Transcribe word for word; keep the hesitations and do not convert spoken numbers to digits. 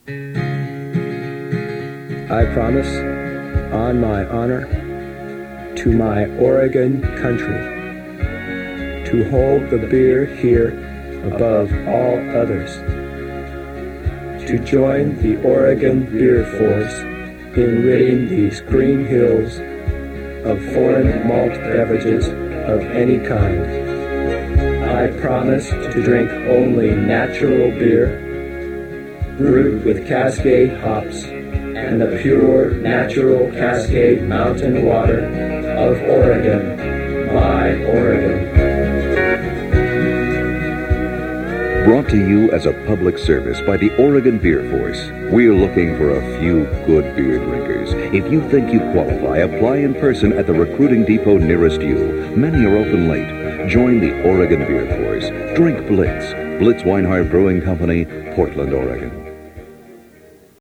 I promise, on my honor, to my Oregon country, to hold the beer here above all others, to join the Oregon Beer Force in ridding these green hills of foreign malt beverages of any kind. I promise to drink only natural beer, brewed with Cascade hops and the pure, natural Cascade mountain water of Oregon, my Oregon. Brought to you as a public service by the Oregon Beer Force. We're looking for a few good beer drinkers. If you think you qualify, apply in person at the recruiting depot nearest you. Many are open late. Join the Oregon Beer Force. Drink Blitz. Blitz Weinhardt Brewing Company, Portland, Oregon.